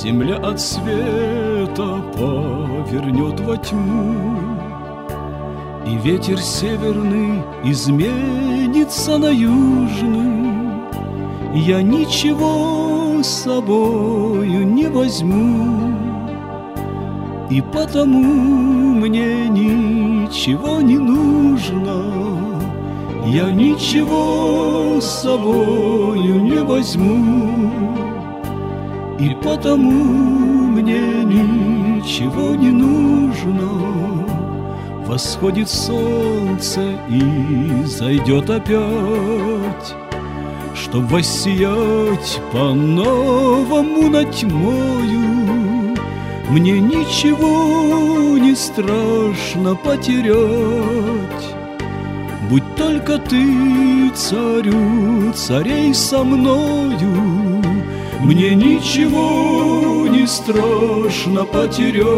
Земля от света повернет во тьму, и ветер северный изменится на южный. Я ничего с собою не возьму, и потому мне ничего не нужно. Я ничего с собою не возьму, и потому мне ничего не нужно. Восходит солнце и зайдет опять, чтоб воссиять по-новому над тьмою. Мне ничего не страшно потерять, будь только ты, царю царей, со мною. Мне ничего не страшно потерять,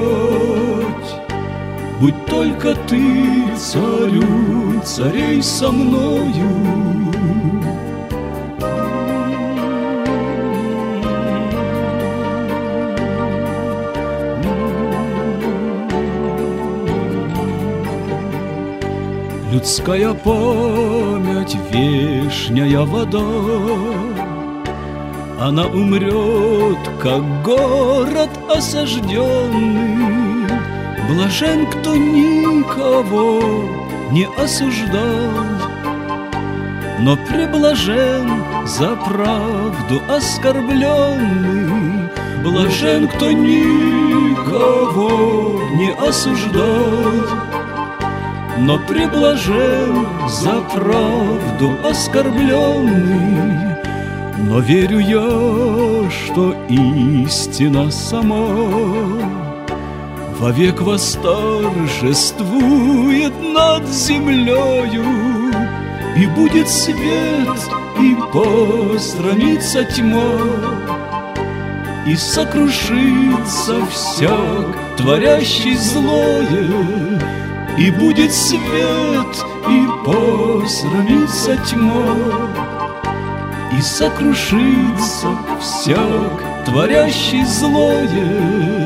будь только ты, царю царей, со мною. Людская память, вешняя вода, она умрет, как город осажденный. Блажен, кто никого не осуждал, но преблажен за правду оскорбленный. Блажен, кто никого не осуждал, но преблажен за правду оскорбленный. Но верю я, что истина сама вовек восторжествует над землею, и будет свет, и посрамится тьма, и сокрушится всяк, творящий злое. И будет свет, и посрамится тьма, и сокрушится всяк, творящий злое.